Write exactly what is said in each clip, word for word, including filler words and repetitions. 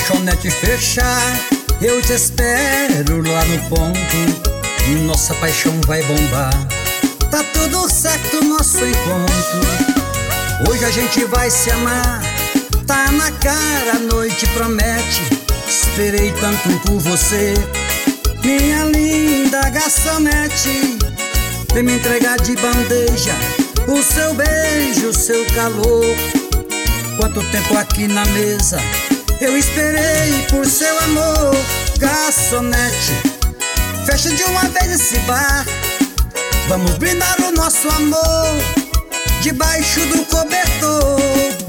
lanchonete fechar, eu te espero lá no ponto. Nossa paixão vai bombar, tá tudo certo nosso encontro. Hoje a gente vai se amar, tá na cara, a noite promete. Esperei tanto por você, minha linda garçonete. Vem me entregar de bandeja o seu beijo, o seu calor. Quanto tempo aqui na mesa eu esperei por seu amor. Garçonete, fecha de uma vez esse bar, vamos brindar o nosso amor debaixo do cobertor.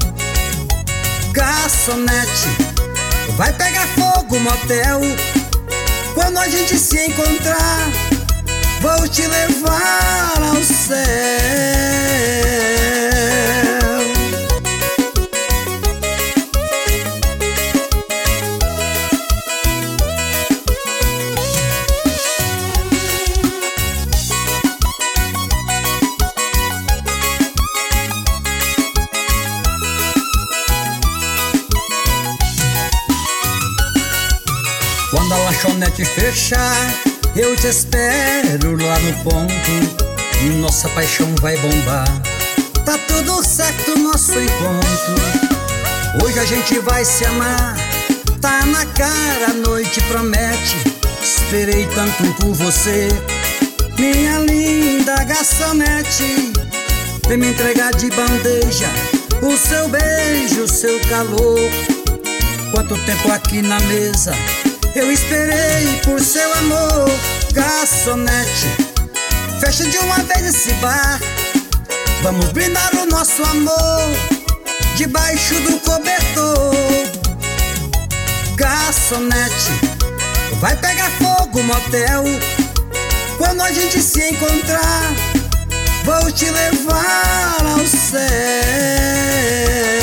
Garçonete, vai pegar fogo o motel quando a gente se encontrar. Vou te levar ao céu. Quando a lanchonete fechar, eu te espero lá no ponto. Nossa paixão vai bombar, tá tudo certo nosso encontro. Hoje a gente vai se amar, tá na cara, a noite promete. Esperei tanto por você, minha linda garçonete. Vem me entregar de bandeja o seu beijo, o seu calor. Quanto tempo aqui na mesa eu esperei por seu amor. Garçonete, fecha de uma vez esse bar, vamos brindar o nosso amor debaixo do cobertor. Garçonete, vai pegar fogo o motel quando a gente se encontrar. Vou te levar ao céu.